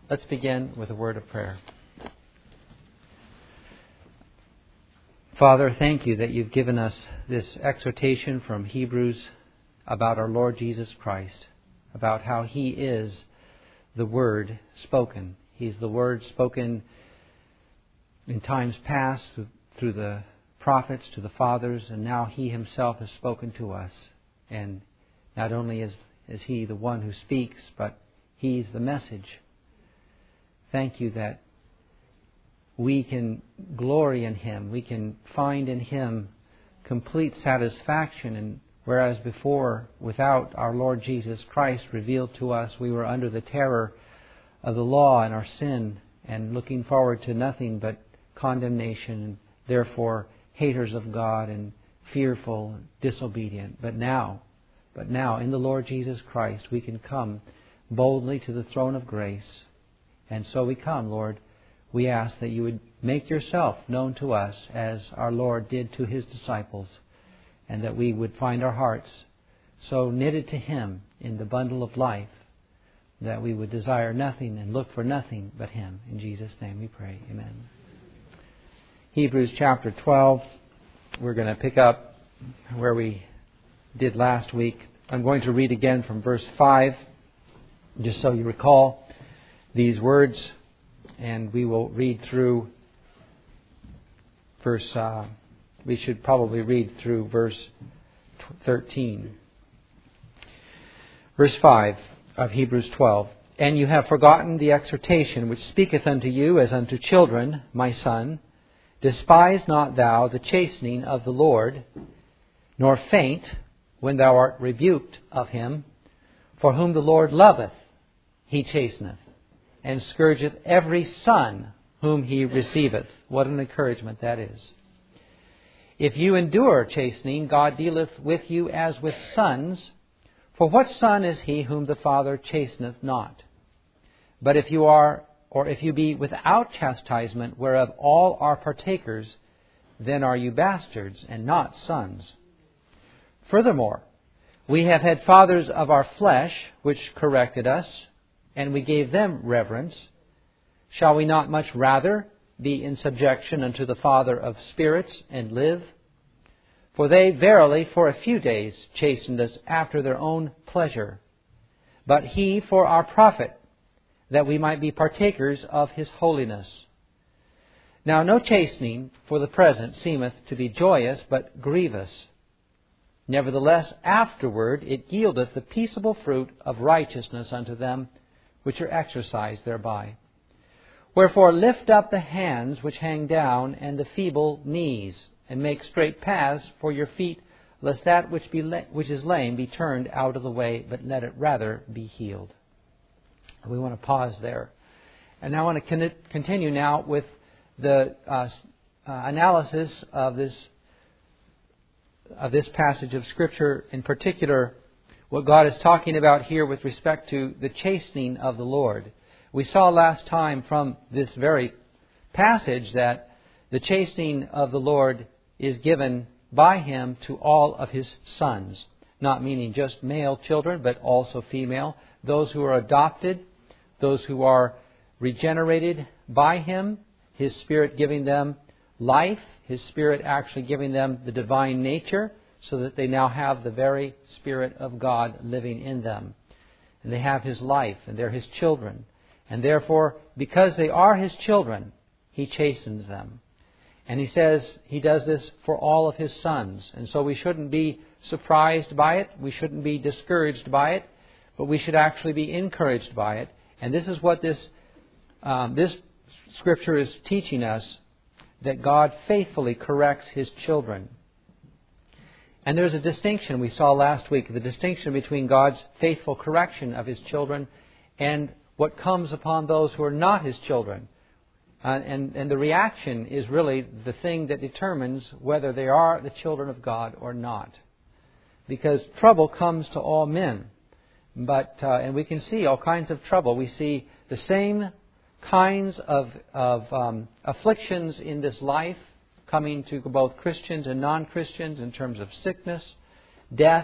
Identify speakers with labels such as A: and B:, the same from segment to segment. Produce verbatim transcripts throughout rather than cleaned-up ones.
A: Let's begin with a word of prayer. Father, thank you that you've given us this exhortation from Hebrews about our Lord Jesus Christ, about how He is the Word spoken. He's the Word spoken in times past through the prophets to the fathers, and now He Himself has spoken to us. And not only is, is He the one who speaks, but He's the message. Thank you that we can glory in Him. We can find in Him complete satisfaction. And whereas before, without our Lord Jesus Christ revealed to us, we were under the terror of the law and our sin and looking forward to nothing but condemnation, and therefore haters of God and fearful and disobedient. But now, but now in the Lord Jesus Christ, we can come boldly to the throne of grace. And so we come, Lord. We ask that you would make yourself known to us as our Lord did to His disciples, and that we would find our hearts so knitted to Him in the bundle of life that we would desire nothing and look for nothing but Him. In Jesus' name we pray. Amen. Hebrews chapter twelve. We're going to pick up where we did last week. I'm going to read again from verse five, just so you recall these words. And we will read through verse, uh, we should probably read through verse thirteen. Verse five of Hebrews twelve. And you have forgotten the exhortation which speaketh unto you as unto children, my son. Despise not thou the chastening of the Lord, nor faint when thou art rebuked of Him. For whom the Lord loveth, He chasteneth, and scourgeth every son whom He receiveth. What an encouragement that is. If you endure chastening, God dealeth with you as with sons. For what son is he whom the Father chasteneth not? But if you are, or if you be without chastisement, whereof all are partakers, then are you bastards and not sons. Furthermore, we have had fathers of our flesh, which corrected us, and we gave them reverence. Shall we not much rather be in subjection unto the Father of spirits and live? For they verily for a few days chastened us after their own pleasure, but He for our profit, that we might be partakers of His holiness. Now no chastening for the present seemeth to be joyous, but grievous. Nevertheless afterward it yieldeth the peaceable fruit of righteousness unto them which are exercised thereby. Wherefore lift up the hands which hang down, and the feeble knees, and make straight paths for your feet, lest that which be la- which is lame be turned out of the way, but let it rather be healed. We want to pause there. And I want to con- continue now with the uh, uh, analysis of this of this passage of Scripture, in particular what God is talking about here with respect to the chastening of the Lord. We saw last time from this very passage that the chastening of the Lord is given by Him to all of His sons, not meaning just male children, but also female, those who are adopted, those who are regenerated by Him, His Spirit giving them life, His Spirit actually giving them the divine nature, so that they now have the very Spirit of God living in them. And they have His life, and they're His children. And therefore, because they are His children, He chastens them. And He says He does this for all of His sons. And so we shouldn't be surprised by it. We shouldn't be discouraged by it. But we should actually be encouraged by it. And this is what this, um, this Scripture is teaching us, that God faithfully corrects His children. And there's a distinction we saw last week, the distinction between God's faithful correction of His children and what comes upon those who are not His children. Uh, and, and the reaction is really the thing that determines whether they are the children of God or not. Because trouble comes to all men. But uh, and we can see all kinds of trouble. We see the same kinds of, of um, afflictions in this life coming to both Christians and non-Christians in terms of sickness, death,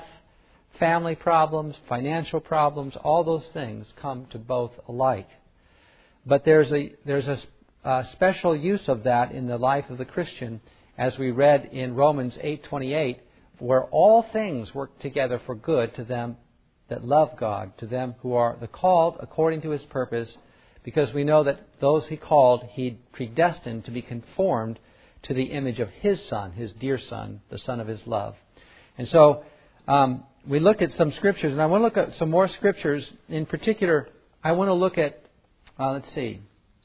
A: family problems, financial problems. All those things come to both alike. but there's a there's a, a special use of that in the life of the Christian, as we read in Romans eight twenty-eight, where all things work together for good to them that love God, to them who are the called according to His purpose, because we know that those He called, He predestined to be conformed to the image of His Son, His dear Son, the Son of His love. And so um, we looked at some scriptures, and I want to look at some more scriptures. In particular, I want to look at, uh, let's see,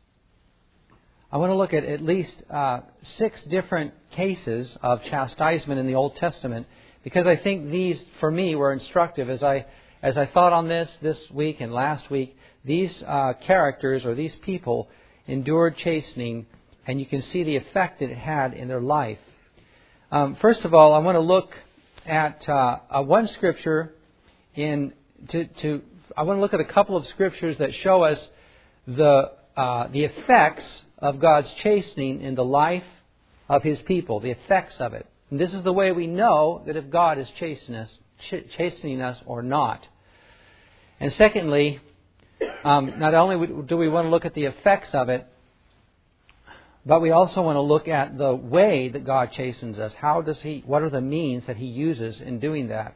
A: I want to look at at least uh, six different cases of chastisement in the Old Testament, because I think these, for me, were instructive. As I as I thought on this this week and last week, these uh, characters or these people endured chastening, and you can see the effect that it had in their life. Um, first of all, I want to look at uh, uh, one scripture in to, to I want to look at a couple of scriptures that show us the uh, the effects of God's chastening in the life of His people, the effects of it. And this is the way we know that if God is chastening us, ch- chastening us or not. And secondly, um, not only do we want to look at the effects of it, but we also want to look at the way that God chastens us. How does He? What are the means that He uses in doing that?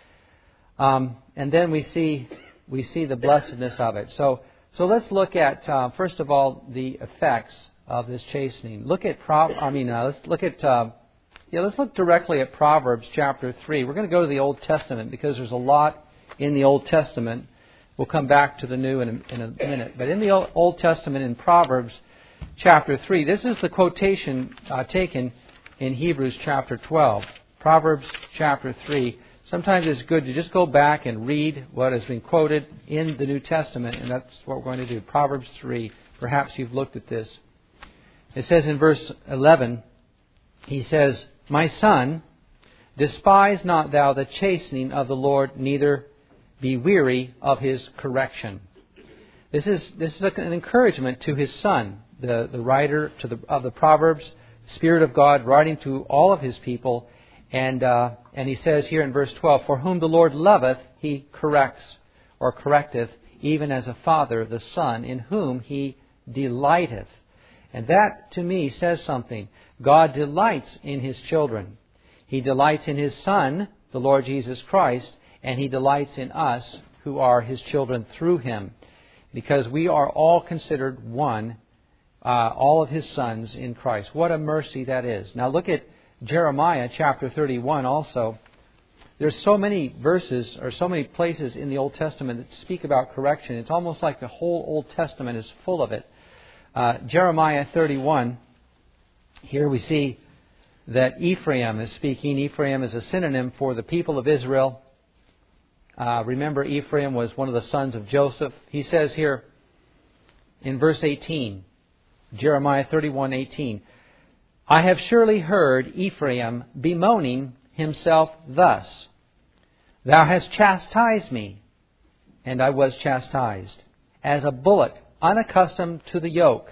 A: Um, and then we see we see the blessedness of it. So so let's look at uh, first of all the effects of this chastening. Look at Pro- I mean uh, let's look at uh, yeah let's look directly at Proverbs chapter three. We're going to go to the Old Testament because there's a lot in the Old Testament. We'll come back to the New in a, in a minute. But in the Old Testament, in Proverbs chapter three, this is the quotation uh, taken in Hebrews chapter twelve. Proverbs chapter three. Sometimes it's good to just go back and read what has been quoted in the New Testament, and that's what we're going to do. Proverbs three. Perhaps you've looked at this. It says in verse eleven, he says, "My son, despise not thou the chastening of the Lord, neither be weary of His correction." This is this is an encouragement to his son, the, the writer to the, of the Proverbs, Spirit of God, writing to all of His people. And uh, and he says here in verse twelve, "For whom the Lord loveth, He corrects," or correcteth, "even as a father the son, in whom He delighteth." And that, to me, says something. God delights in His children. He delights in His Son, the Lord Jesus Christ, and He delights in us who are His children through Him, because we are all considered one, uh, all of His sons in Christ. What a mercy that is. Now look at Jeremiah chapter thirty-one also. There's so many verses or so many places in the Old Testament that speak about correction. It's almost like the whole Old Testament is full of it. Uh, Jeremiah thirty-one, here we see that Ephraim is speaking. Ephraim is a synonym for the people of Israel. Uh, remember, Ephraim was one of the sons of Joseph. He says here in verse eighteen, Jeremiah thirty-one eighteen, "I have surely heard Ephraim bemoaning himself thus, Thou hast chastised me, and I was chastised, as a bullock unaccustomed to the yoke.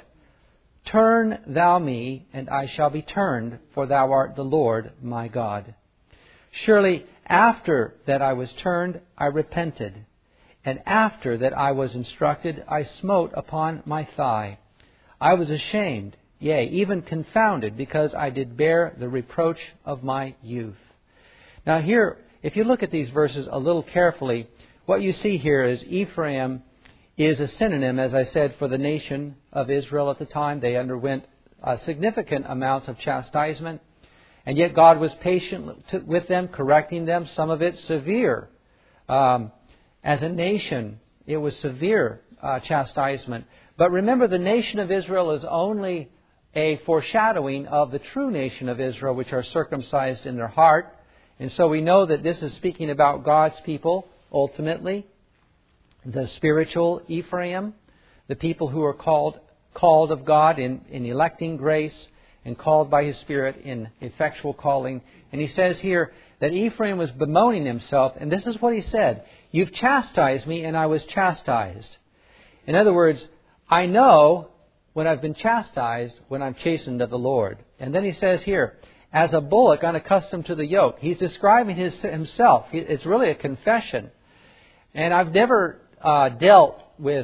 A: Turn thou me, and I shall be turned, for thou art the Lord my God. Surely after that I was turned, I repented, and after that I was instructed, I smote upon my thigh. I was ashamed, yea, even confounded, because I did bear the reproach of my youth." Now here, if you look at these verses a little carefully, what you see here is Ephraim is a synonym, as I said, for the nation of Israel at the time. They underwent uh, significant amounts of chastisement, and yet God was patient to, with them, correcting them, some of it severe. Um, as a nation, it was severe uh, chastisement. But remember, the nation of Israel is only a foreshadowing of the true nation of Israel, which are circumcised in their heart. And so we know that this is speaking about God's people, ultimately. The spiritual Ephraim, the people who are called called of God in, in electing grace and called by His Spirit in effectual calling. And he says here that Ephraim was bemoaning himself, and this is what he said, "You've chastised me, and I was chastised." In other words, I know when I've been chastised, when I'm chastened of the Lord. And then he says here, as a bullock unaccustomed to the yoke. He's describing his, himself. It's really a confession. And I've never uh, dealt with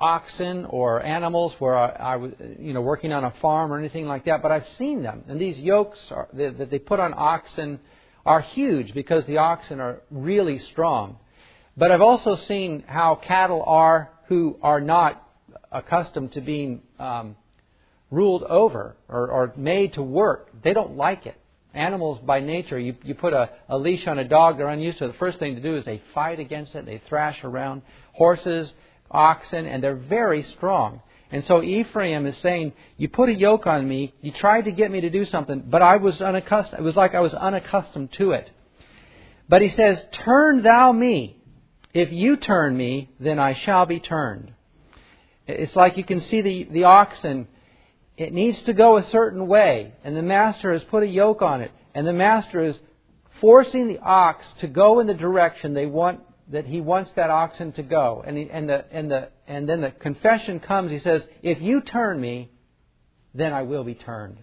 A: oxen or animals where I, I was, you know, working on a farm or anything like that, but I've seen them. And these yokes are, that, that they put on oxen are huge because the oxen are really strong. But I've also seen how cattle are who are not accustomed to being um, ruled over or, or made to work. They don't like it. Animals by nature, you, you put a, a leash on a dog, they're unused to it. The first thing to do is they fight against it, they thrash around. Horses, oxen, and they're very strong. And so Ephraim is saying, you put a yoke on me, you tried to get me to do something, but I was unaccustomed. It was like I was unaccustomed to it. But he says, turn thou me. If you turn me, then I shall be turned. It's like you can see the, the oxen. It needs to go a certain way, and the master has put a yoke on it, and the master is forcing the ox to go in the direction they want, that he wants that oxen to go. And he, and the and the and then the confession comes. He says, "If you turn me, then I will be turned."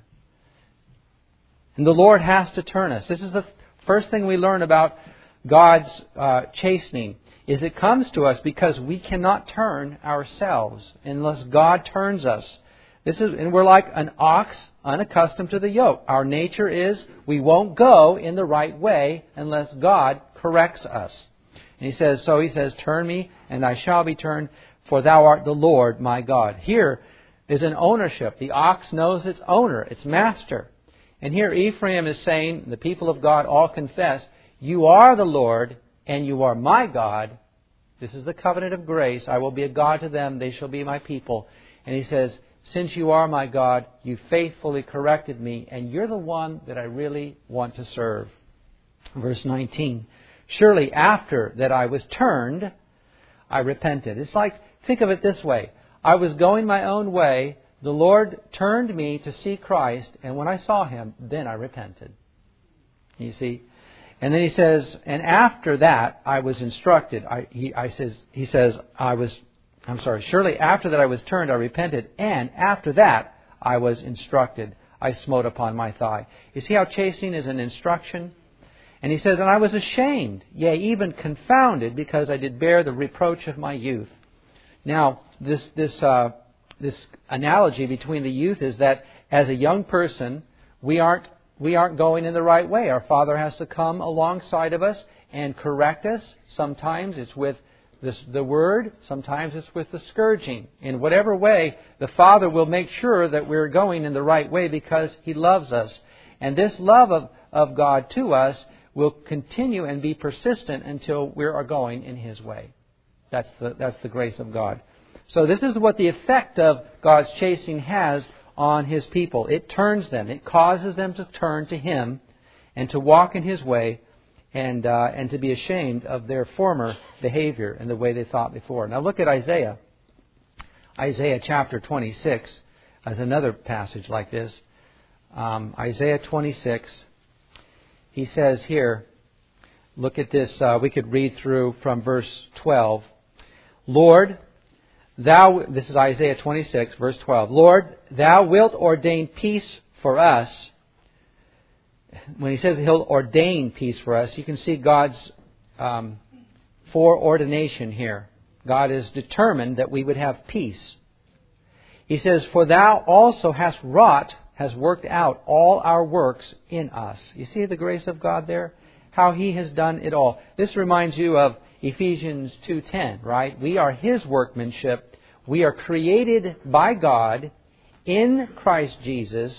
A: And the Lord has to turn us. This is the first thing we learn about God's uh, chastening. Is it comes to us because we cannot turn ourselves unless God turns us. This is, and we're like an ox unaccustomed to the yoke. Our nature is we won't go in the right way unless God corrects us. And he says, so he says, turn me and I shall be turned, for thou art the Lord my God. Here is an ownership. The ox knows its owner, its master. And here Ephraim is saying, the people of God all confess, you are the Lord and you are my God. This is the covenant of grace. I will be a God to them. They shall be my people. And he says, since you are my God, you faithfully corrected me, and you're the one that I really want to serve. Verse nineteen, surely after that I was turned, I repented. It's like, think of it this way. I was going my own way. The Lord turned me to see Christ, and when I saw Him, then I repented. You see? And then he says, and after that I was instructed. I, he, I says, he says, I was I'm sorry, surely after that I was turned, I repented, and after that I was instructed. I smote upon my thigh. You see how chastening is an instruction? And he says, and I was ashamed, yea, even confounded, because I did bear the reproach of my youth. Now, this this uh, this analogy between the youth is that as a young person, we aren't we aren't going in the right way. Our Father has to come alongside of us and correct us. Sometimes it's with This, the Word, sometimes it's with the scourging. In whatever way, the Father will make sure that we're going in the right way because He loves us. And this love of, of God to us will continue and be persistent until we are going in His way. That's the, that's the grace of God. So this is what the effect of God's chastening has on His people. It turns them. It causes them to turn to Him and to walk in His way, and uh, and to be ashamed of their former behavior and the way they thought before. Now look at Isaiah. Isaiah chapter twenty-six as another passage like this. Um, Isaiah twenty-six, he says here, look at this, uh, we could read through from verse twelve. Lord, thou, this is Isaiah twenty-six, verse twelve. Lord, thou wilt ordain peace for us. When he says He'll ordain peace for us, you can see God's um, foreordination here. God is determined that we would have peace. He says, for thou also hast wrought, has worked out all our works in us. You see the grace of God there? How He has done it all. This reminds you of Ephesians two ten, right? We are His workmanship. We are created by God in Christ Jesus,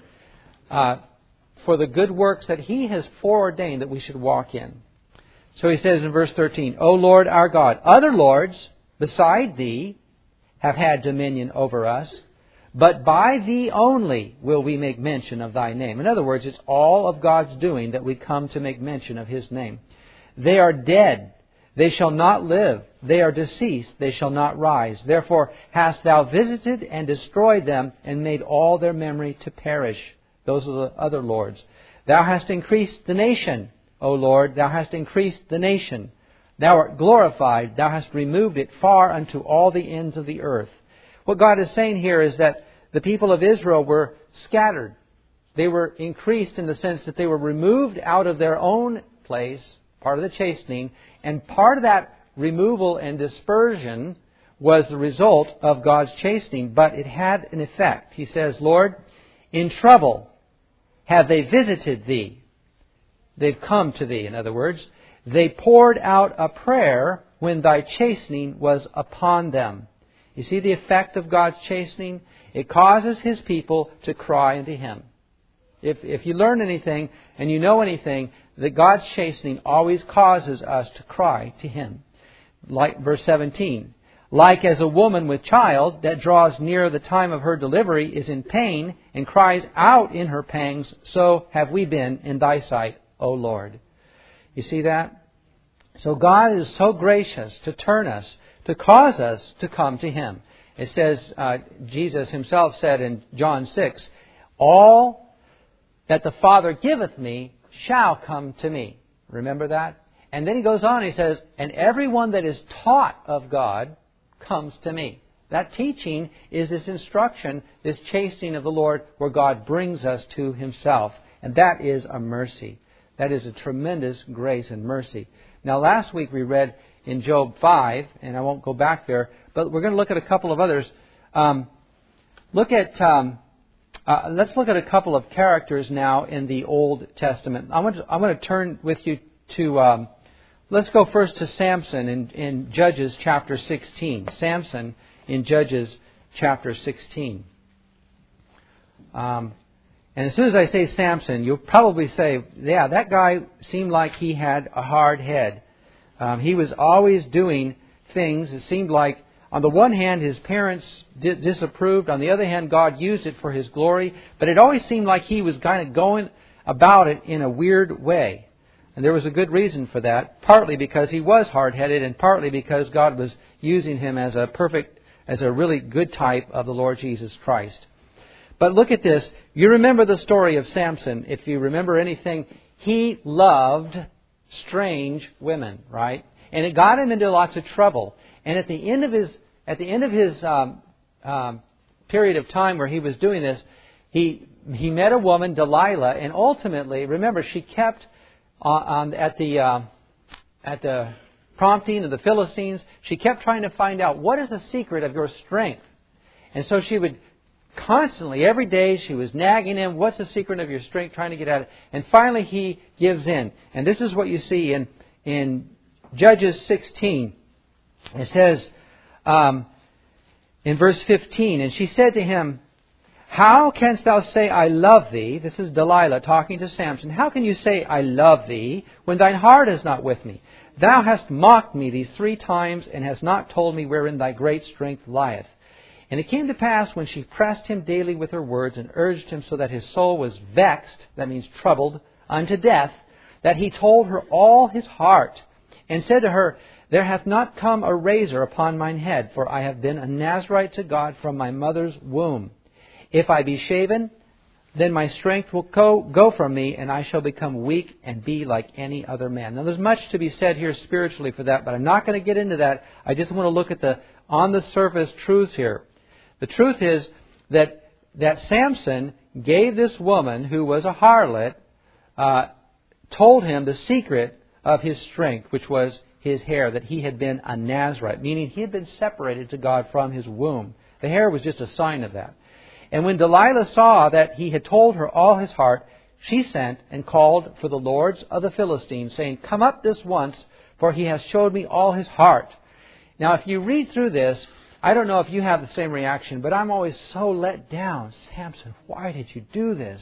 A: uh, for the good works that He has foreordained that we should walk in. So he says in verse thirteen, O Lord our God, other lords beside Thee have had dominion over us, but by Thee only will we make mention of Thy name. In other words, it's all of God's doing that we come to make mention of His name. They are dead, they shall not live. They are deceased, they shall not rise. Therefore hast Thou visited and destroyed them, and made all their memory to perish. Those are the other lords. Thou hast increased the nation, O Lord. Thou hast increased the nation. Thou art glorified. Thou hast removed it far unto all the ends of the earth. What God is saying here is that the people of Israel were scattered. They were increased in the sense that they were removed out of their own place, part of the chastening, and part of that removal and dispersion was the result of God's chastening, but it had an effect. He says, Lord, in trouble have they visited thee. They've come to thee, in other words. They poured out a prayer when thy chastening was upon them. You see the effect of God's chastening? It causes His people to cry unto Him. If, if you learn anything and you know anything, that God's chastening always causes us to cry to Him. Like verse seventeen. Like as a woman with child that draws near the time of her delivery is in pain and cries out in her pangs, so have we been in thy sight, O Lord. You see that? So God is so gracious to turn us, to cause us to come to Him. It says, uh, Jesus Himself said in John six, all that the Father giveth me shall come to me. Remember that? And then He goes on, He says, and everyone that is taught of God comes to me. That teaching is this instruction, this chastening of the Lord, where God brings us to Himself. And that is a mercy. That is a tremendous grace and mercy. Now, last week we read in Job five, and I won't go back there, but we're going to look at a couple of others. Um, look at, um, uh, let's look at a couple of characters now in the Old Testament. I want to, I'm going to turn with you to, um, let's go first to Samson in, in Judges chapter sixteen. Samson in Judges chapter sixteen. Um, and as soon as I say Samson, you'll probably say, yeah, that guy seemed like he had a hard head. Um, he was always doing things. It seemed like, on the one hand, his parents di- disapproved. On the other hand, God used it for His glory. But it always seemed like he was kind of going about it in a weird way. And there was a good reason for that, partly because he was hard-headed and partly because God was using him as a perfect, as a really good type of the Lord Jesus Christ. But look at this. You remember the story of Samson. If you remember anything, he loved strange women, right? And it got him into lots of trouble. And at the end of his, at the end of his um, um, period of time where he was doing this, he he met a woman, Delilah, and ultimately, remember, she kept on, on at the uh, at the prompting of the Philistines, she kept trying to find out what is the secret of your strength. And so she would constantly, every day, she was nagging him, what's the secret of your strength, trying to get at it. And finally he gives in. And this is what you see in, in Judges sixteen. It says um, in verse fifteen, and she said to him, how canst thou say, I love thee? This is Delilah talking to Samson. How can you say, I love thee, when thine heart is not with me? Thou hast mocked me these three times, and hast not told me wherein thy great strength lieth. And it came to pass, when she pressed him daily with her words, and urged him so that his soul was vexed, that means troubled, unto death, that he told her all his heart, and said to her, there hath not come a razor upon mine head, for I have been a Nazarite to God from my mother's womb. If I be shaven, then my strength will go, go from me, and I shall become weak and be like any other man. Now, there's much to be said here spiritually for that, but I'm not going to get into that. I just want to look at the on-the-surface truths here. The truth is that that Samson gave this woman, who was a harlot, uh, told him the secret of his strength, which was his hair, that he had been a Nazarite, meaning he had been separated to God from his womb. The hair was just a sign of that. And when Delilah saw that he had told her all his heart, she sent and called for the lords of the Philistines, saying, come up this once, for he has showed me all his heart. Now, if you read through this, I don't know if you have the same reaction, but I'm always so let down. Samson, why did you do this?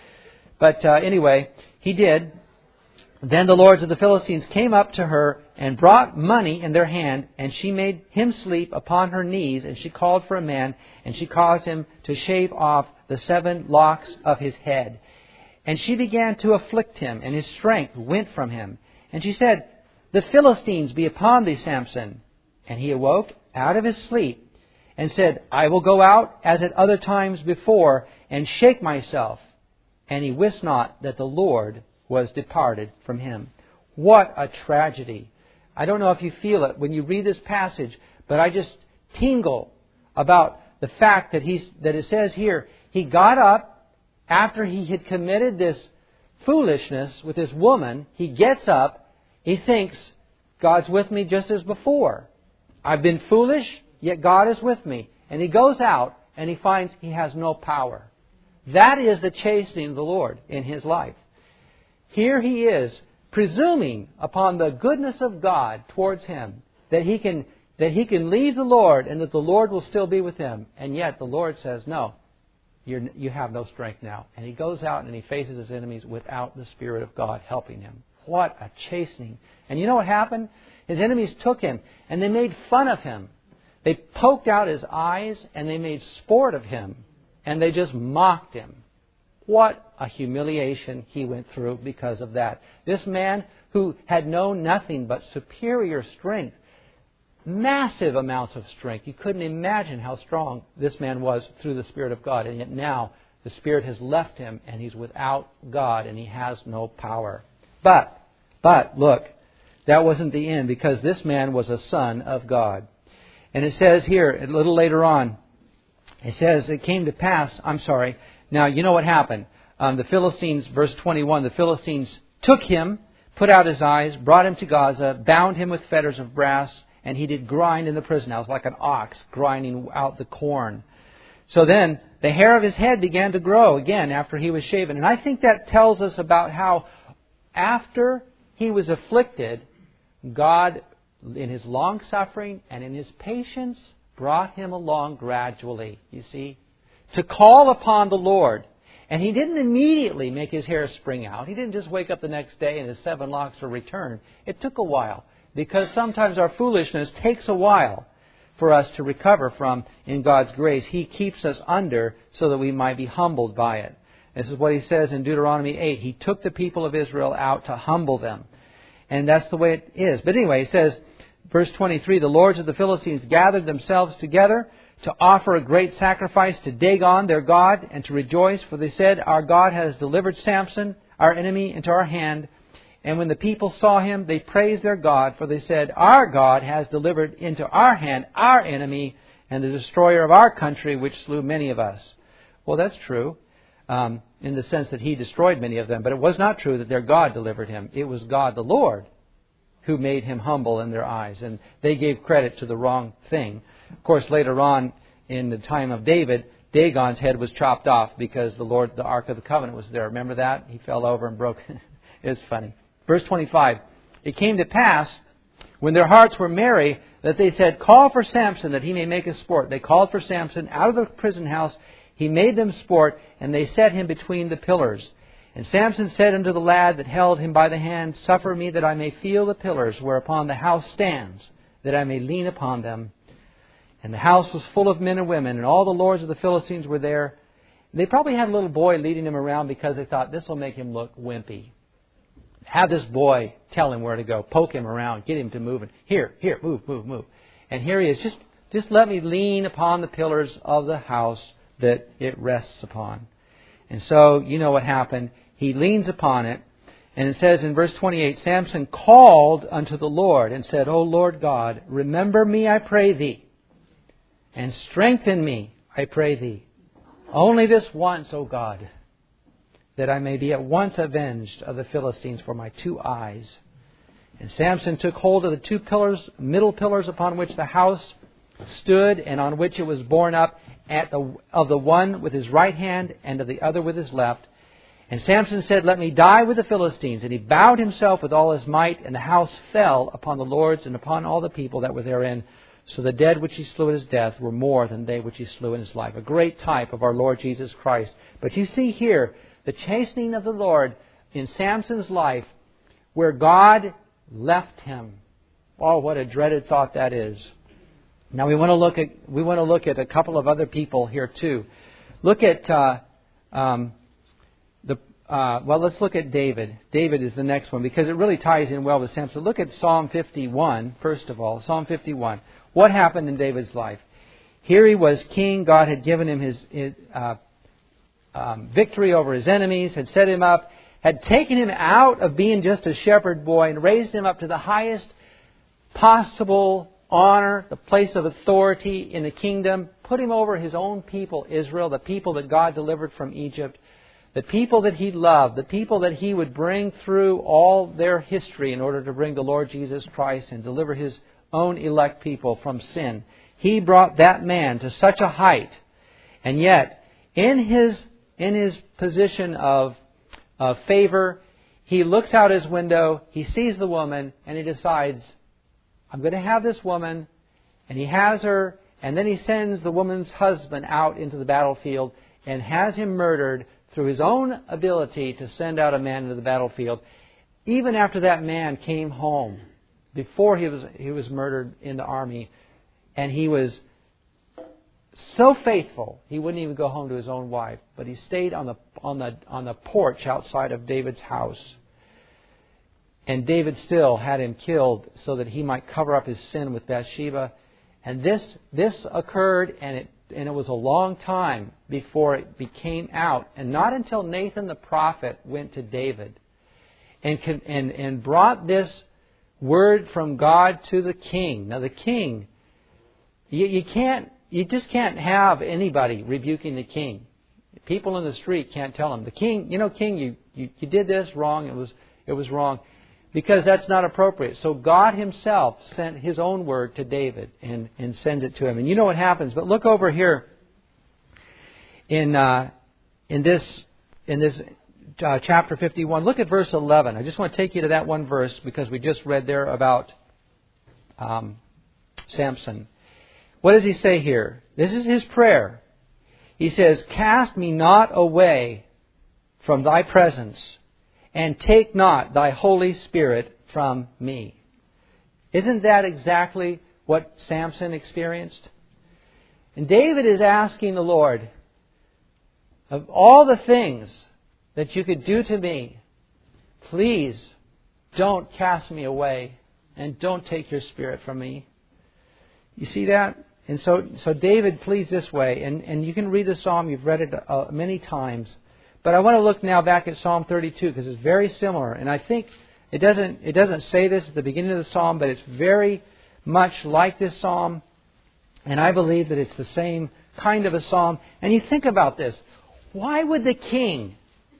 A: But uh, anyway, he did. Then the lords of the Philistines came up to her and brought money in their hand, and she made him sleep upon her knees, and she called for a man, and she caused him to shave off the seven locks of his head. And she began to afflict him, and his strength went from him. And she said, the Philistines be upon thee, Samson. And he awoke out of his sleep, and said, I will go out as at other times before, and shake myself. And he wist not that the Lord was departed from him. What a tragedy. I don't know if you feel it when you read this passage, but I just tingle about the fact that he's that it says here, he got up after he had committed this foolishness with this woman. He gets up, he thinks, God's with me just as before. I've been foolish, yet God is with me. And he goes out and he finds he has no power. That is the chastening of the Lord in his life. Here he is, presuming upon the goodness of God towards him, that he can that he can leave the Lord and that the Lord will still be with him. And yet the Lord says, no, you're, you have no strength now. And he goes out and he faces his enemies without the Spirit of God helping him. What a chastening. And you know what happened? His enemies took him and they made fun of him. They poked out his eyes and they made sport of him. And they just mocked him. What a humiliation he went through because of that. This man who had known nothing but superior strength, massive amounts of strength. You couldn't imagine how strong this man was through the Spirit of God. And yet now the Spirit has left him and he's without God and he has no power. But, but, look, that wasn't the end, because this man was a son of God. And it says here, a little later on, it says, it came to pass, I'm sorry, now you know what happened. Um, the Philistines, verse twenty-one, the Philistines took him, put out his eyes, brought him to Gaza, bound him with fetters of brass, and he did grind in the prison house like an ox grinding out the corn. So then the hair of his head began to grow again after he was shaven. And I think that tells us about how after he was afflicted, God, in his long suffering and in his patience, brought him along gradually, you see, to call upon the Lord. And he didn't immediately make his hair spring out. He didn't just wake up the next day and his seven locks were returned. It took a while, because sometimes our foolishness takes a while for us to recover from in God's grace. He keeps us under so that we might be humbled by it. This is what he says in Deuteronomy eight. He took the people of Israel out to humble them. And that's the way it is. But anyway, he says, verse twenty-three, the lords of the Philistines gathered themselves together to offer a great sacrifice to Dagon, their god, and to rejoice. For they said, our God has delivered Samson, our enemy, into our hand. And when the people saw him, they praised their God. For they said, our God has delivered into our hand our enemy and the destroyer of our country, which slew many of us. Well, that's true. Um, in the sense that he destroyed many of them. But it was not true that their God delivered him. It was God the Lord who made him humble in their eyes. And they gave credit to the wrong thing. Of course, later on in the time of David, Dagon's head was chopped off because the Lord, the Ark of the Covenant was there. Remember that? He fell over and broke. It was funny. Verse twenty-five, it came to pass, when their hearts were merry, that they said, call for Samson that he may make us sport. They called for Samson out of the prison house. He made them sport, and they set him between the pillars. And Samson said unto the lad that held him by the hand, suffer me that I may feel the pillars whereupon the house stands, that I may lean upon them. And the house was full of men and women, and all the lords of the Philistines were there. They probably had a little boy leading him around because they thought, this will make him look wimpy. Have this boy tell him where to go, poke him around, get him to move. And here, here, move, move, move. And here he is. Just, just let me lean upon the pillars of the house that it rests upon. And so, you know what happened. He leans upon it. And it says in verse twenty-eight, Samson called unto the Lord and said, O Lord God, remember me, I pray thee, and strengthen me, I pray thee. Only this once, O God, that I may be at once avenged of the Philistines for my two eyes. And Samson took hold of the two pillars, middle pillars upon which the house stood, and on which it was borne up, at the, of the one with his right hand and of the other with his left. And Samson said, let me die with the Philistines. And he bowed himself with all his might, and the house fell upon the lords and upon all the people that were therein. So the dead which he slew at his death were more than they which he slew in his life. A great type of our Lord Jesus Christ. But you see here, the chastening of the Lord in Samson's life, where God left him. Oh, what a dreaded thought that is. Now we want to look at we want to look at a couple of other people here too. Look at uh, um, the uh, well. Let's look at David. David is the next one because it really ties in well with Samson. Look at Psalm fifty-one first of all. Psalm fifty-one. What happened in David's life? Here he was king. God had given him his, his uh, um, victory over his enemies. Had set him up. Had taken him out of being just a shepherd boy and raised him up to the highest possible honor, the place of authority in the kingdom, put him over his own people, Israel, the people that God delivered from Egypt, the people that he loved, the people that he would bring through all their history in order to bring the Lord Jesus Christ and deliver his own elect people from sin. He brought that man to such a height. And yet, in his in his position of, of favor, he looks out his window, he sees the woman, and he decides, I'm going to have this woman. And he has her, and then he sends the woman's husband out into the battlefield and has him murdered through his own ability to send out a man into the battlefield. Even after that man came home, before he was he was murdered in the army, and he was so faithful, he wouldn't even go home to his own wife, but he stayed on the on the on the porch outside of David's house. And David still had him killed so that he might cover up his sin with Bathsheba. And this this occurred, and it and it was a long time before it became out, and not until Nathan the prophet went to David and and and brought this word from God to the king. Now the king, you, you can't you just can't have anybody rebuking the king. People in the street can't tell him, the king, you know, king, you, you, you did this wrong. It was it was wrong. Because that's not appropriate. So God Himself sent His own word to David and, and sends it to him. And you know what happens. But look over here in uh, in this in this uh, chapter fifty-one. Look at verse eleven. I just want to take you to that one verse because we just read there about um, Samson. What does he say here? This is his prayer. He says, "Cast me not away from Thy presence, and take not Thy Holy Spirit from me." Isn't that exactly what Samson experienced? And David is asking the Lord, of all the things that you could do to me, please don't cast me away and don't take your Spirit from me. You see that? And so so David pleads this way. And, and you can read the psalm. You've read it uh, many times. But I want to look now back at Psalm thirty-two because it's very similar. And I think it doesn't it doesn't say this at the beginning of the psalm, but it's very much like this psalm. And I believe that it's the same kind of a psalm. And you think about this. Why would the king,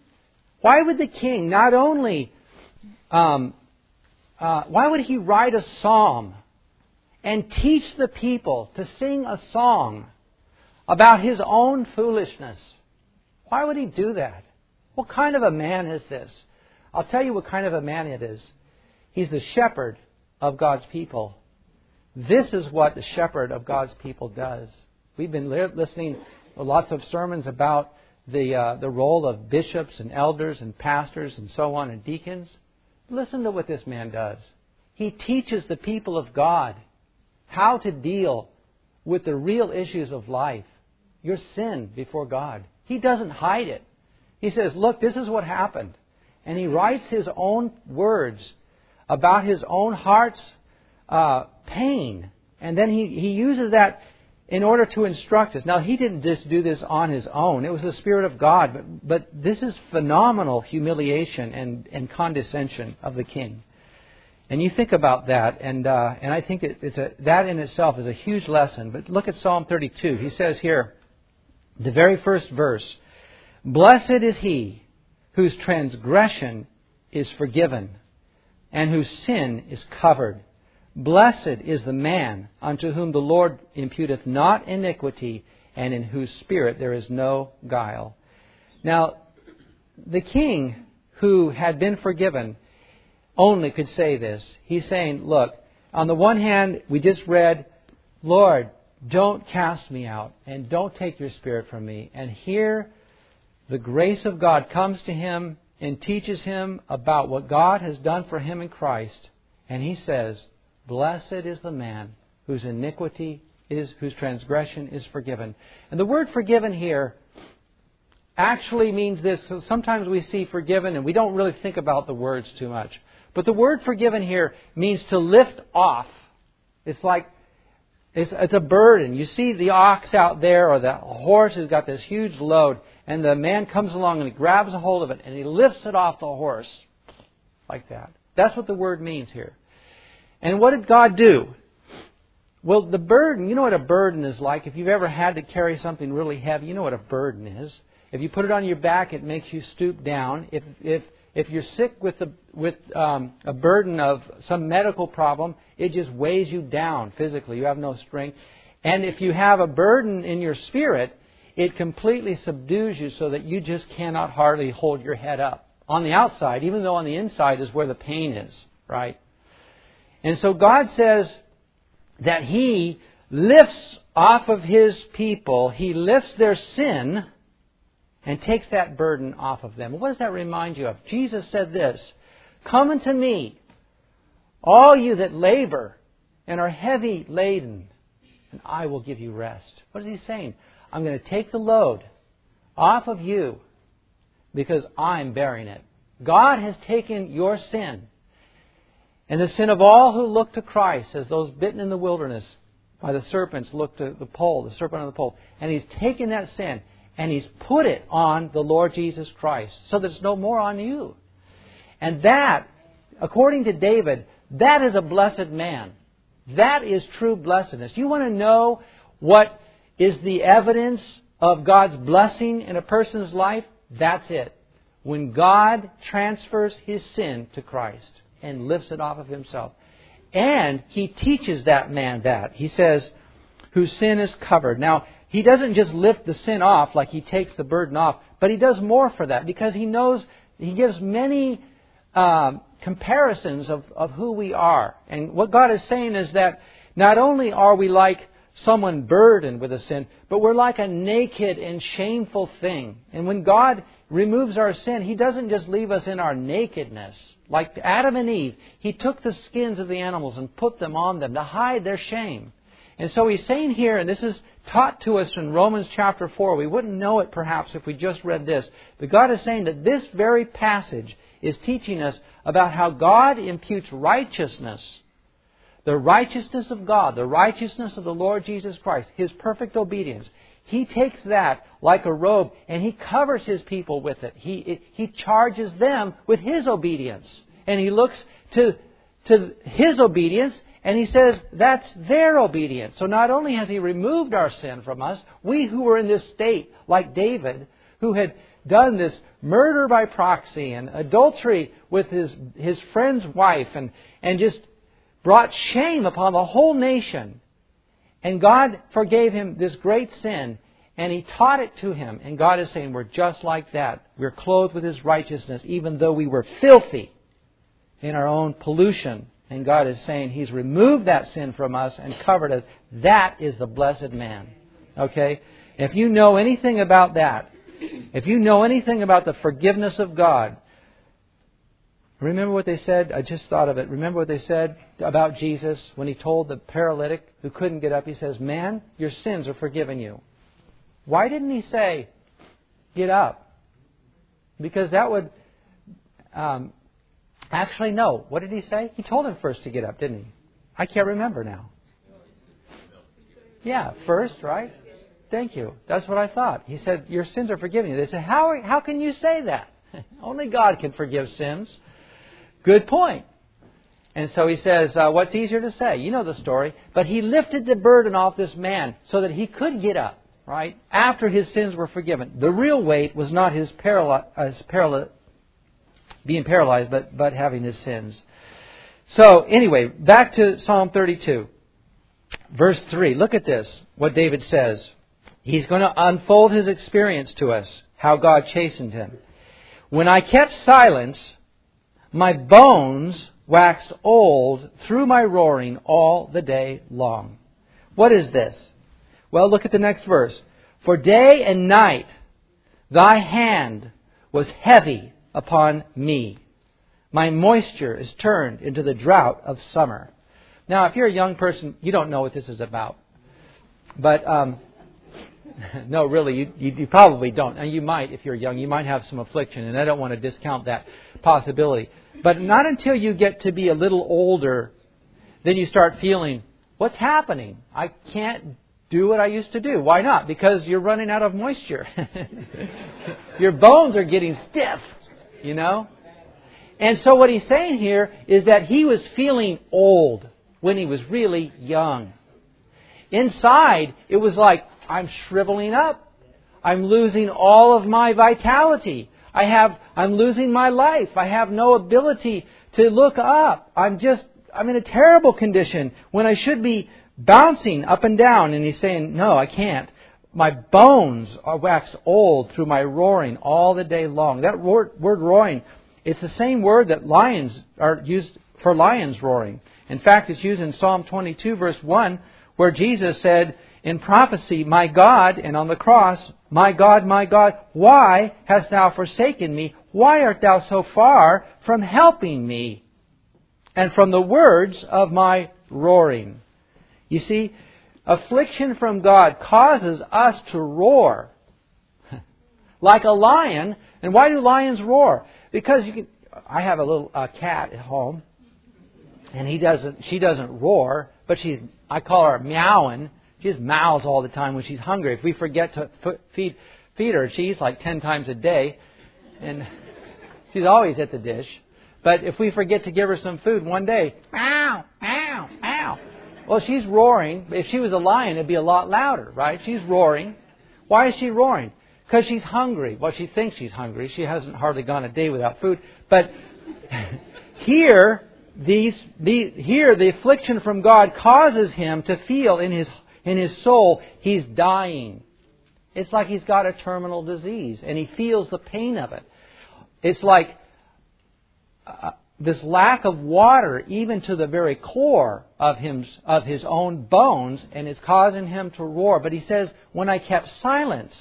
A: why would the king not only, um, uh, why would he write a psalm and teach the people to sing a song about his own foolishness? Why would he do that? What kind of a man is this? I'll tell you what kind of a man it is. He's the shepherd of God's people. This is what the shepherd of God's people does. We've been listening to lots of sermons about the uh, the role of bishops and elders and pastors and so on and deacons. Listen to what this man does. He teaches the people of God how to deal with the real issues of life, your sin before God. He doesn't hide it. He says, look, this is what happened. And he writes his own words about his own heart's uh, pain. And then he, he uses that in order to instruct us. Now, he didn't just do this on his own. It was the Spirit of God. But, but this is phenomenal humiliation and, and condescension of the king. And you think about that, and uh, and I think it, it's a, that in itself is a huge lesson. But look at Psalm thirty-two. He says here, the very first verse, "Blessed is he whose transgression is forgiven, and whose sin is covered. Blessed is the man unto whom the Lord imputeth not iniquity, and in whose spirit there is no guile." Now, the king who had been forgiven only could say this. He's saying, look, on the one hand, we just read, Lord, don't cast me out and don't take your Spirit from me. And here, the grace of God comes to him and teaches him about what God has done for him in Christ. And he says, blessed is the man whose iniquity is, whose transgression is forgiven. And the word forgiven here actually means this. So sometimes we see forgiven and we don't really think about the words too much. But the word forgiven here means to lift off. It's like, it's, it's a burden. You see the ox out there, or the horse has got this huge load, and the man comes along and he grabs a hold of it and he lifts it off the horse. Like that. That's what the word means here. And what did God do? Well, the burden, you know what a burden is like. If you've ever had to carry something really heavy, you know what a burden is. If you put it on your back, it makes you stoop down. If if if you're sick with a, with um, a burden of some medical problem, it just weighs you down physically. You have no strength. And if you have a burden in your spirit, it completely subdues you so that you just cannot hardly hold your head up on the outside, even though on the inside is where the pain is, right? And so God says that He lifts off of His people, He lifts their sin and takes that burden off of them. What does that remind you of? Jesus said this, "Come unto me, all you that labor and are heavy laden, and I will give you rest." What is He saying? I'm going to take the load off of you because I'm bearing it. God has taken your sin and the sin of all who look to Christ, as those bitten in the wilderness by the serpents look to the pole, the serpent on the pole. And He's taken that sin and He's put it on the Lord Jesus Christ so that it's no more on you. And that, according to David, that is a blessed man. That is true blessedness. You want to know what is the evidence of God's blessing in a person's life? That's it. When God transfers his sin to Christ and lifts it off of himself. And He teaches that man that. He says, whose sin is covered. Now, He doesn't just lift the sin off like He takes the burden off, but He does more for that because He knows, He gives many um, comparisons of, of who we are. And what God is saying is that not only are we like someone burdened with a sin, but we're like a naked and shameful thing. And when God removes our sin, He doesn't just leave us in our nakedness. Like Adam and Eve, He took the skins of the animals and put them on them to hide their shame. And so He's saying here, and this is taught to us in Romans chapter four, we wouldn't know it perhaps if we just read this, but God is saying that this very passage is teaching us about how God imputes righteousness, the righteousness of God, the righteousness of the Lord Jesus Christ, His perfect obedience. He takes that like a robe and He covers His people with it. He, he charges them with His obedience. And He looks to, to His obedience and He says that's their obedience. So not only has He removed our sin from us, we who were in this state, like David, who had done this murder by proxy and adultery with his, his friend's wife and, and just brought shame upon the whole nation. And God forgave him this great sin, and He taught it to him. And God is saying we're just like that. We're clothed with His righteousness, even though we were filthy in our own pollution. And God is saying He's removed that sin from us and covered us. That is the blessed man. Okay? If you know anything about that, if you know anything about the forgiveness of God, remember what they said? I just thought of it. Remember what they said about Jesus when He told the paralytic who couldn't get up? He says, "Man, your sins are forgiven you." Why didn't He say, "Get up"? Because that would... Um, actually, no. What did He say? He told him first to get up, didn't He? I can't remember now. Yeah, first, right? Thank you. That's what I thought. He said, "Your sins are forgiven you." They said, how, how can you say that? Only God can forgive sins. Good point. And so He says, uh, what's easier to say? You know the story. But He lifted the burden off this man so that he could get up, right? After his sins were forgiven. The real weight was not his paraly- uh, paraly- being paralyzed, but, but having his sins. So anyway, back to Psalm thirty-two. Verse three. Look at this, what David says. He's going to unfold his experience to us, how God chastened him. "When I kept silence, my bones waxed old through my roaring all the day long." What is this? Well, look at the next verse. "For day and night Thy hand was heavy upon me. My moisture is turned into the drought of summer." Now, if you're a young person, you don't know what this is about. But, um, no, really, you, you, you probably don't. And you might, if you're young, you might have some affliction. And I don't want to discount that possibility. But not until you get to be a little older, then you start feeling, what's happening? I can't do what I used to do. Why not? Because you're running out of moisture. Your bones are getting stiff, you know. And so what he's saying here is that he was feeling old when he was really young. Inside, it was like, I'm shriveling up. I'm losing all of my vitality. I have, I'm losing my life. I have no ability to look up. I'm just, I'm in a terrible condition when I should be bouncing up and down. And he's saying, no, I can't. My bones are waxed old through my roaring all the day long. That word, word roaring, it's the same word that lions are used for lions roaring. In fact, it's used in Psalm twenty-two, verse one, where Jesus said in prophecy, my God, and on the cross, my God, my God, why hast thou forsaken me? Why art thou so far from helping me? And from the words of my roaring. You see, affliction from God causes us to roar like a lion. And why do lions roar? Because you can, I have a little uh, cat at home, and he doesn't. She doesn't roar, but she's. I call her meowing. She just meows all the time when she's hungry. If we forget to f- feed feed her, she eats like ten times a day, and she's always at the dish. But if we forget to give her some food one day, meow, meow, meow. Well, she's roaring. If she was a lion, it'd be a lot louder, right? She's roaring. Why is she roaring? Because she's hungry. Well, she thinks she's hungry. She hasn't hardly gone a day without food. But here, these, the, here, the affliction from God causes him to feel in his in his soul he's dying. It's like he's got a terminal disease, and he feels the pain of it. It's like uh, this lack of water, even to the very core of him, of his own bones, and it's causing him to roar. But he says, when I kept silence.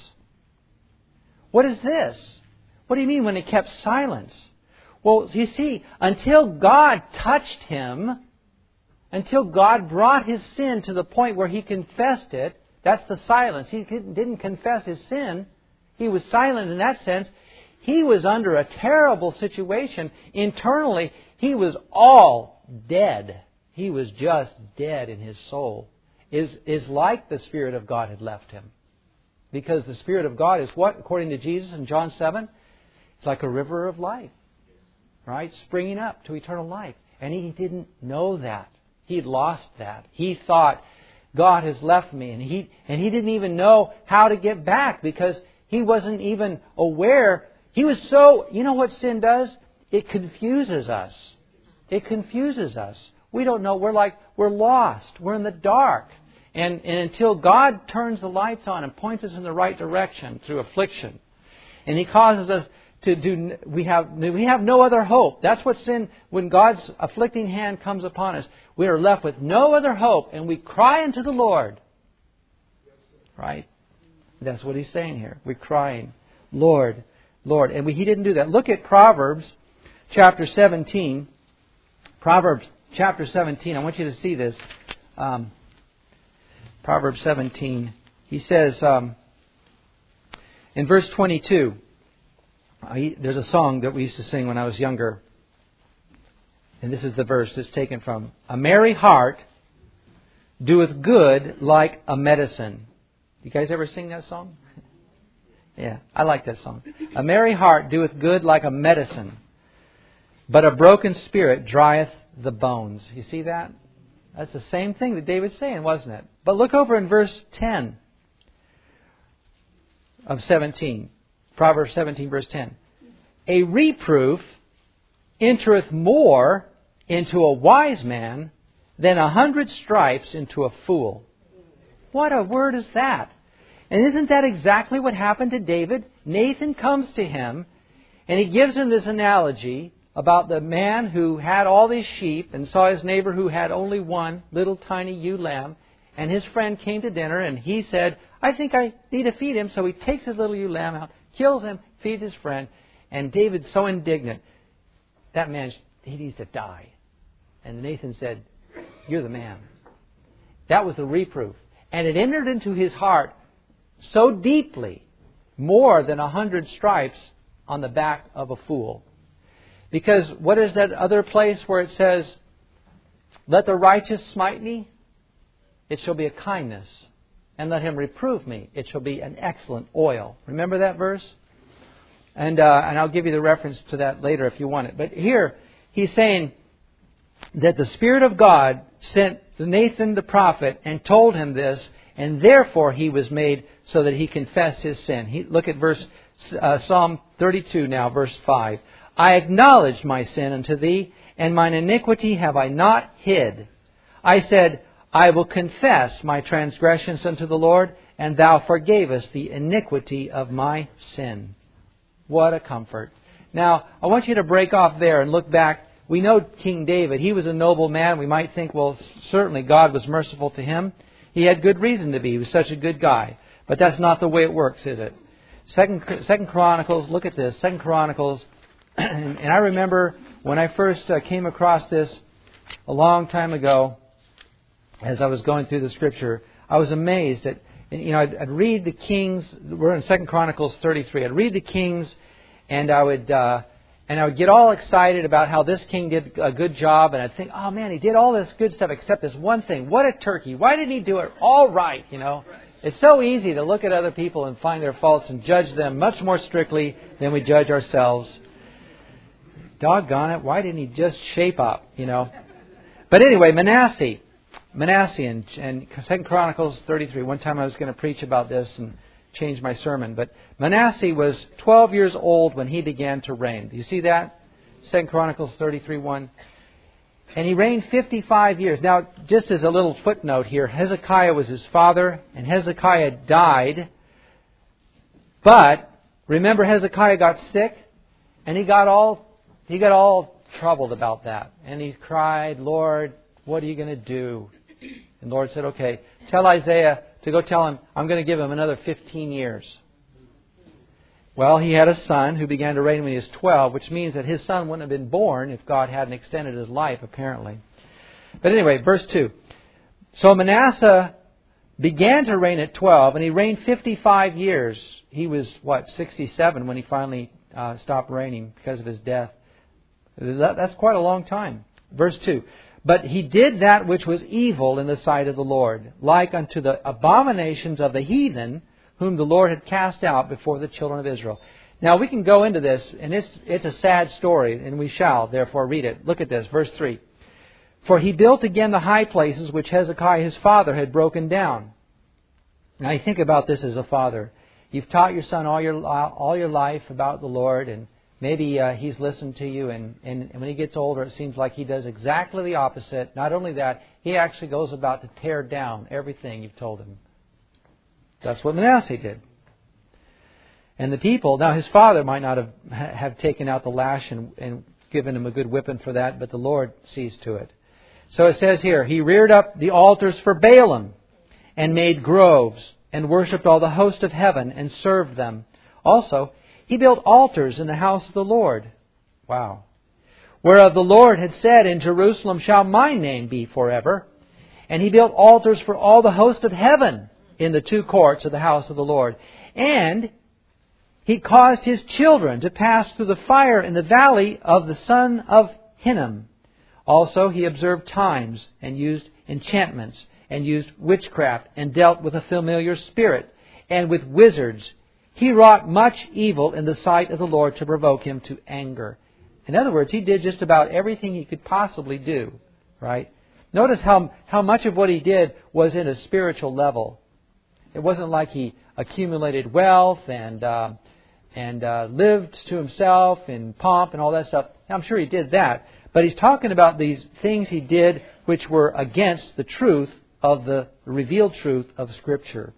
A: What is this? What do you mean when he kept silence? Well, you see, until God touched him, until God brought his sin to the point where he confessed it, that's the silence. He didn't confess his sin. He was silent in that sense. He was under a terrible situation. Internally, he was all dead. He was just dead in his soul. Is is like the Spirit of God had left him. Because the Spirit of God is what? According to Jesus in John seven, it's like a river of life. Right? Springing up to eternal life. And he didn't know that. He'd lost that. He thought, God has left me. And he and he didn't even know how to get back because he wasn't even aware. He was so, you know what sin does? It confuses us. It confuses us. We don't know. We're like, we're lost. We're in the dark. And, and until God turns the lights on and points us in the right direction through affliction, and He causes us to do, we have we have no other hope. That's what sin, when God's afflicting hand comes upon us, we are left with no other hope, and we cry unto the Lord. Right? That's what He's saying here. We're crying, Lord, Lord. And we, He didn't do that. Look at Proverbs chapter seventeen. Proverbs chapter seventeen. I want you to see this. Um, Proverbs seventeen. He says um, in verse twenty-two, uh, he, there's a song that we used to sing when I was younger. And this is the verse that's taken from, a merry heart doeth good like a medicine. You guys ever sing that song? Yeah, I like that song. A merry heart doeth good like a medicine, but a broken spirit drieth the bones. You see that? That's the same thing that David's saying, wasn't it? But look over in verse ten of seventeen. Proverbs seventeen, verse ten. A reproof entereth more into a wise man than a hundred stripes into a fool. What a word is that? And isn't that exactly what happened to David? Nathan comes to him and he gives him this analogy about the man who had all these sheep and saw his neighbor who had only one little tiny ewe lamb. And his friend came to dinner and he said, I think I need to feed him. So he takes his little ewe lamb out, kills him, feeds his friend. And David's so indignant. That man, he needs to die. And Nathan said, you're the man. That was the reproof. And it entered into his heart so deeply, more than a hundred stripes on the back of a fool. Because what is that other place where it says, let the righteous smite me? It shall be a kindness. And let him reprove me. It shall be an excellent oil. Remember that verse? And uh, and I'll give you the reference to that later if you want it. But here, he's saying that the Spirit of God sent Nathan the prophet and told him this, and therefore he was made so that he confessed his sin. He, look at verse uh, Psalm thirty-two now, verse five. I acknowledged my sin unto thee, and mine iniquity have I not hid. I said, I will confess my transgressions unto the Lord, and thou forgavest the iniquity of my sin. What a comfort. Now, I want you to break off there and look back. We know King David. He was a noble man. We might think, well, certainly God was merciful to him. He had good reason to be. He was such a good guy. But that's not the way it works, is it? Second, Second Chronicles, look at this. Second Chronicles, and, and I remember when I first uh, came across this a long time ago, as I was going through the Scripture, I was amazed at, you know, I'd, I'd read the Kings. We're in Second Chronicles thirty-three. I'd read the Kings, and I would, uh, and I would get all excited about how this king did a good job, and I'd think, oh man, he did all this good stuff except this one thing. What a turkey! Why didn't he do it all right? You know, it's so easy to look at other people and find their faults and judge them much more strictly than we judge ourselves. Doggone it! Why didn't he just shape up? You know. But anyway, Manasseh. Manasseh and, and Second Chronicles thirty-three. One time I was going to preach about this and change my sermon. But Manasseh was twelve years old when he began to reign. Do you see that? Second Chronicles thirty-three one. And he reigned fifty-five years. Now, just as a little footnote here, Hezekiah was his father, and Hezekiah died. But remember, Hezekiah got sick, and he got all he got all troubled about that. And he cried, Lord, what are you going to do? And the Lord said, okay, tell Isaiah to go tell him, I'm going to give him another fifteen years. Well, he had a son who began to reign when he was twelve, which means that his son wouldn't have been born if God hadn't extended his life, apparently. But anyway, verse two. So Manasseh began to reign at twelve, and he reigned fifty-five years. He was, what, sixty-seven when he finally uh, stopped reigning because of his death. That, that's quite a long time. Verse two. But he did that which was evil in the sight of the Lord, like unto the abominations of the heathen, whom the Lord had cast out before the children of Israel. Now we can go into this, and it's, it's a sad story, and we shall therefore read it. Look at this, verse three. For he built again the high places which Hezekiah his father had broken down. Now you think about this as a father. You've taught your son all your all your life about the Lord, and maybe uh, he's listened to you, and, and, and when he gets older, it seems like he does exactly the opposite. Not only that, he actually goes about to tear down everything you've told him. That's what Manasseh did. And the people, now his father might not have, have taken out the lash and, and given him a good whipping for that, but the Lord sees to it. So it says here, he reared up the altars for Baalim, and made groves, and worshipped all the host of heaven, and served them. Also, he built altars in the house of the Lord. Wow. Whereof the Lord had said, in Jerusalem shall my name be forever. And he built altars for all the host of heaven in the two courts of the house of the Lord. And he caused his children to pass through the fire in the valley of the son of Hinnom. Also he observed times, and used enchantments, and used witchcraft, and dealt with a familiar spirit, and with wizards. He wrought much evil in the sight of the Lord to provoke him to anger. In other words, he did just about everything he could possibly do, right? Notice how, how much of what he did was in a spiritual level. It wasn't like he accumulated wealth and uh, and uh, lived to himself in pomp and all that stuff. I'm sure he did that. But he's talking about these things he did which were against the truth of the revealed truth of Scripture.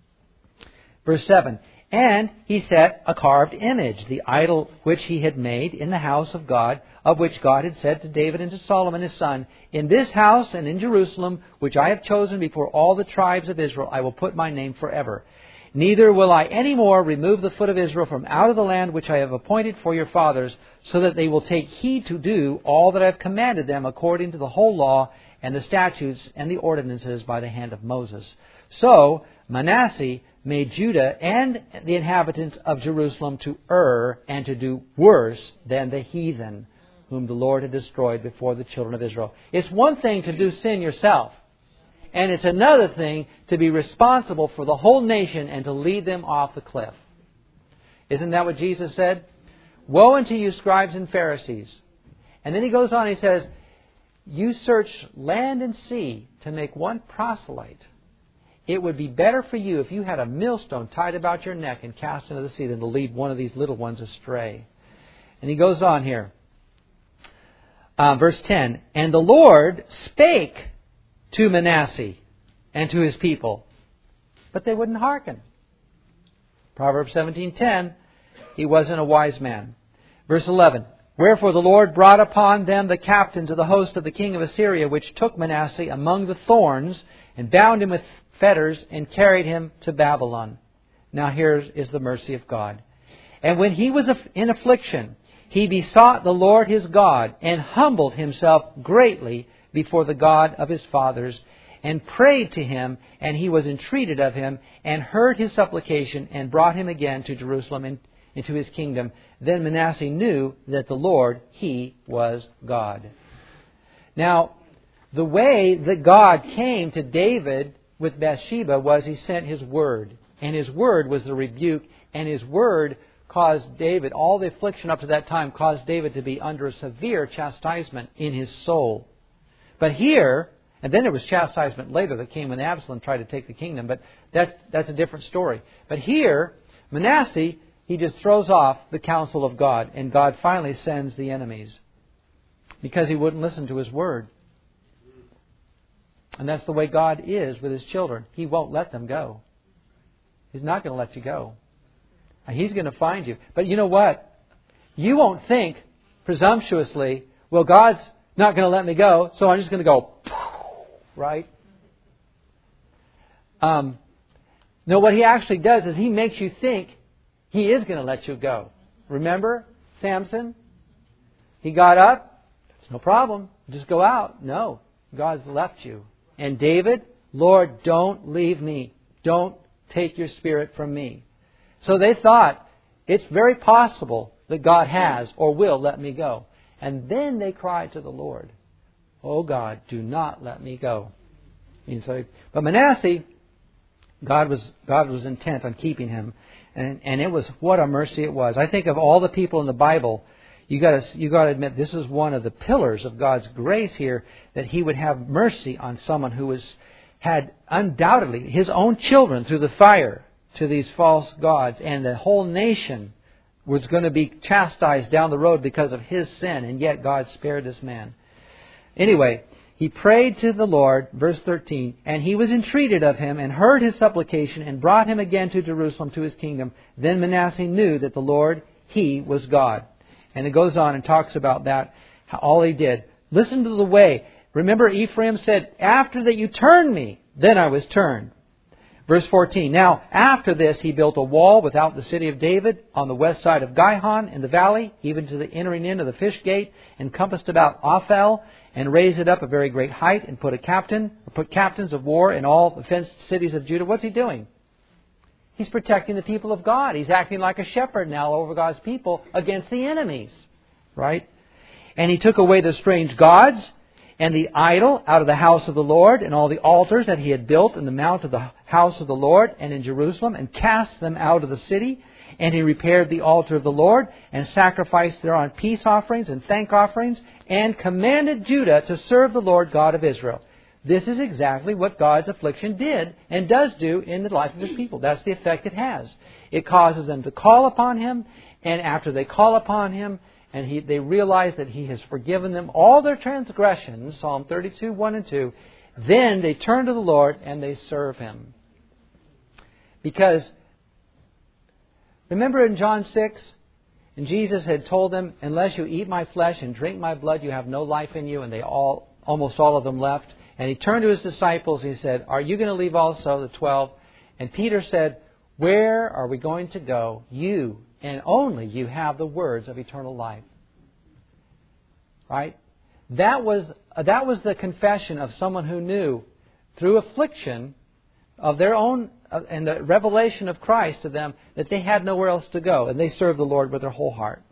A: Verse seven. And he set a carved image, the idol which he had made in the house of God, of which God had said to David and to Solomon his son, in this house and in Jerusalem, which I have chosen before all the tribes of Israel, I will put my name forever. Neither will I any more remove the foot of Israel from out of the land which I have appointed for your fathers, so that they will take heed to do all that I have commanded them according to the whole law and the statutes and the ordinances by the hand of Moses. So Manasseh made Judah and the inhabitants of Jerusalem to err and to do worse than the heathen, whom the Lord had destroyed before the children of Israel. It's one thing to do sin yourself, and it's another thing to be responsible for the whole nation and to lead them off the cliff. Isn't that what Jesus said? Woe unto you, scribes and Pharisees. And then he goes on and he says, you search land and sea to make one proselyte. It would be better for you if you had a millstone tied about your neck and cast into the sea than to lead one of these little ones astray. And he goes on here. Uh, verse ten. And the Lord spake to Manasseh and to his people. But they wouldn't hearken. Proverbs seventeen ten, he wasn't a wise man. Verse eleven, wherefore the Lord brought upon them the captains of the host of the king of Assyria, which took Manasseh among the thorns, and bound him with fetters, and carried him to Babylon. Now here is the mercy of God. And when he was in affliction, he besought the Lord his God, and humbled himself greatly before the God of his fathers, and prayed to him, and he was entreated of him, and heard his supplication, and brought him again to Jerusalem and into his kingdom. Then Manasseh knew that the Lord, He was God. Now, the way that God came to David with Bathsheba was He sent His Word. And His Word was the rebuke, and His Word caused David, all the affliction up to that time, caused David to be under a severe chastisement in his soul. But here, and then there was chastisement later that came when Absalom tried to take the kingdom, but that's, that's a different story. But here, Manasseh, he just throws off the counsel of God, and God finally sends the enemies because he wouldn't listen to His Word. And that's the way God is with His children. He won't let them go. He's not going to let you go. And He's going to find you. But you know what? You won't think presumptuously, well, God's not going to let me go, so I'm just going to go, right? Um, no, what He actually does is He makes you think He is going to let you go. Remember Samson? He got up. It's no problem. Just go out. No. God's left you. And David, Lord, don't leave me. Don't take your Spirit from me. So they thought, it's very possible that God has or will let me go. And then they cried to the Lord, oh God, do not let me go. And so, but Manasseh, God was, God was intent on keeping him. And, and it was, what a mercy it was. I think of all the people in the Bible, you got to you got to admit this is one of the pillars of God's grace here, that He would have mercy on someone who was had undoubtedly his own children through the fire to these false gods, and the whole nation was going to be chastised down the road because of his sin, and yet God spared this man. Anyway, he prayed to the Lord, verse thirteen, and He was entreated of him, and heard his supplication, and brought him again to Jerusalem to his kingdom. Then Manasseh knew that the Lord, He was God. And it goes on and talks about that, how all he did. Listen to the way. Remember, Ephraim said, after that you turned me, then I was turned. Verse fourteen, now after this he built a wall without the city of David on the west side of Gihon in the valley, even to the entering in of the fish gate, and compassed about Ophel, and raised it up a very great height, and put a captain, or put captains of war in all the fenced cities of Judah. What's he doing? He's protecting the people of God. He's acting like a shepherd now over God's people against the enemies. Right? And he took away the strange gods and the idol out of the house of the Lord, and all the altars that he had built in the mount of the house of the Lord and in Jerusalem, and cast them out of the city. And he repaired the altar of the Lord, and sacrificed thereon peace offerings and thank offerings, and commanded Judah to serve the Lord God of Israel. This is exactly what God's affliction did and does do in the life of His people. That's the effect it has. It causes them to call upon Him, and after they call upon Him, and he, they realize that He has forgiven them all their transgressions, Psalm thirty-two, one and two, then they turn to the Lord and they serve Him. Because, remember in John six, and Jesus had told them, unless you eat my flesh and drink my blood, you have no life in you, and they all, almost all of them left. And He turned to His disciples and He said, are you going to leave also, the twelve? And Peter said, where are we going to go? You and only you have the words of eternal life. Right? That was, that was the confession of someone who knew through affliction of their own and the revelation of Christ to them that they had nowhere else to go, and they served the Lord with their whole heart.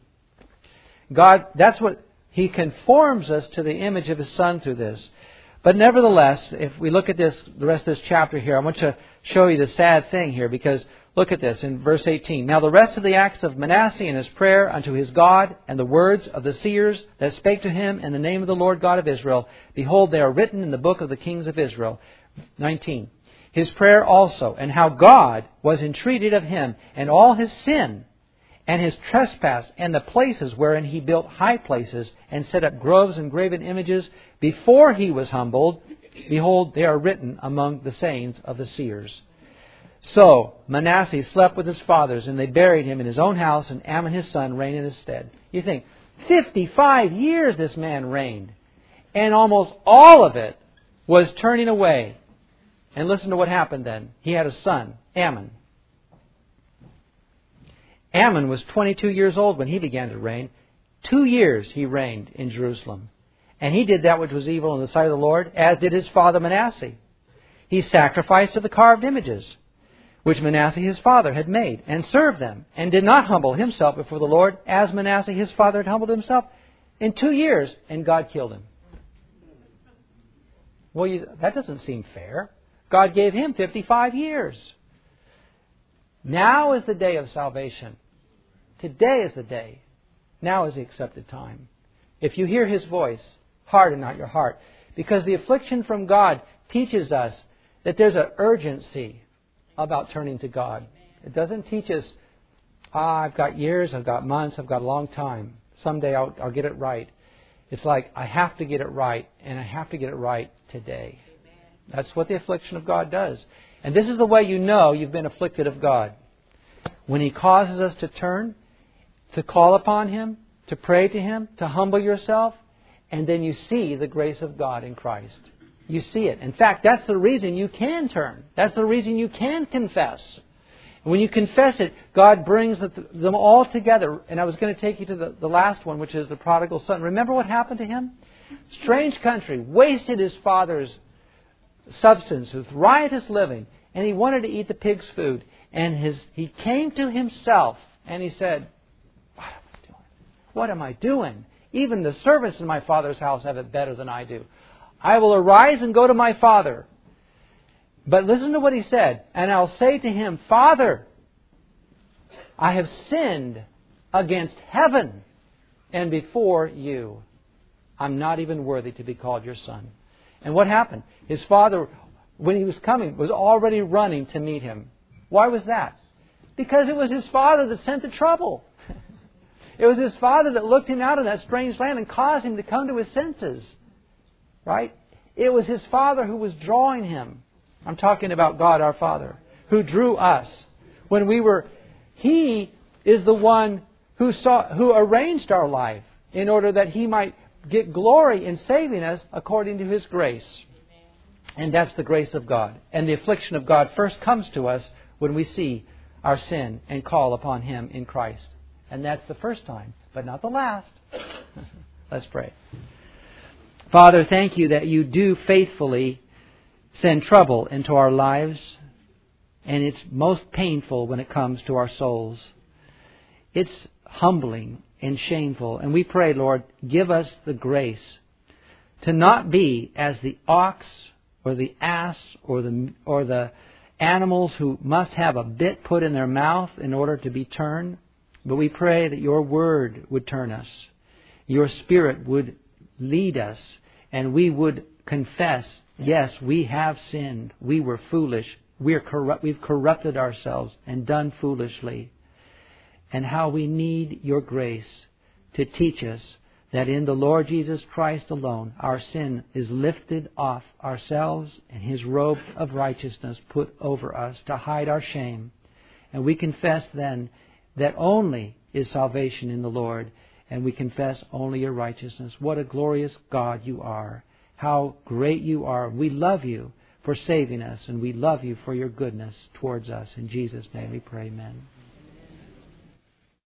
A: God, that's what He conforms us to the image of His Son through this. But nevertheless, if we look at this, the rest of this chapter here, I want to show you the sad thing here, because look at this in verse eighteen. Now the rest of the acts of Manasseh and his prayer unto his God, and the words of the seers that spake to him in the name of the Lord God of Israel, behold, they are written in the book of the kings of Israel. nineteen. His prayer also, and how God was entreated of him, and all his sin, and his trespass, and the places wherein he built high places, and set up groves and graven images, before he was humbled, Behold, they are written among the sayings of the seers. So Manasseh slept with his fathers, and they buried him in his own house, and Amon his son reigned in his stead. You think, fifty-five years this man reigned, and almost all of it was turning away. And listen to what happened then. He had a son, Amon. Amon was twenty-two years old when he began to reign. Two years he reigned in Jerusalem. And he did that which was evil in the sight of the Lord, as did his father Manasseh. He sacrificed to the carved images, which Manasseh his father had made, and served them, and did not humble himself before the Lord, as Manasseh his father had humbled himself, in two years, and God killed him. Well, you, that doesn't seem fair. God gave him fifty-five years. Now is the day of salvation. Today is the day. Now is the accepted time. If you hear His voice, harden not your heart. Because the affliction from God teaches us that there's an urgency about turning to God. It doesn't teach us, ah, I've got years, I've got months, I've got a long time. Someday I'll, I'll get it right. It's like, I have to get it right, and I have to get it right today. That's what the affliction of God does. And this is the way you know you've been afflicted of God. When He causes us to turn, to call upon Him, to pray to Him, to humble yourself, and then you see the grace of God in Christ. You see it. In fact, that's the reason you can turn. That's the reason you can confess. And when you confess it, God brings them all together. And I was going to take you to the, the last one, which is the prodigal son. Remember what happened to him? Strange country, wasted his father's substance with riotous living, and he wanted to eat the pig's food. And his he came to himself, and he said, "What am I doing? What am I doing? Even the servants in my father's house have it better than I do. I will arise and go to my father." But listen to what he said. "And I'll say to him, Father, I have sinned against heaven and before you. I'm not even worthy to be called your son." And what happened? His father, when he was coming, was already running to meet him. Why was that? Because it was his father that sent the trouble. It was his father that looked him out of that strange land and caused him to come to his senses. Right? It was his Father who was drawing him. I'm talking about God our Father, who drew us. When we were, He is the one who saw, who arranged our life in order that He might get glory in saving us according to His grace. And that's the grace of God. And the affliction of God first comes to us when we see our sin and call upon Him in Christ. And that's the first time, but not the last. Let's pray. Father, thank You that You do faithfully send trouble into our lives, and it's most painful when it comes to our souls. It's humbling and shameful, and we pray, Lord, give us the grace to not be as the ox or the ass or the or the animals who must have a bit put in their mouth in order to be turned, but we pray that Your Word would turn us, Your Spirit would lead us, and we would confess, yes, we have sinned. We were foolish. We're corrupt. We've corrupted ourselves and done foolishly. And how we need Your grace to teach us that in the Lord Jesus Christ alone, our sin is lifted off ourselves and His robe of righteousness put over us to hide our shame. And we confess then that only is salvation in the Lord, and we confess only Your righteousness. What a glorious God You are. How great You are. We love You for saving us, and we love You for Your goodness towards us. In Jesus' name we pray, amen.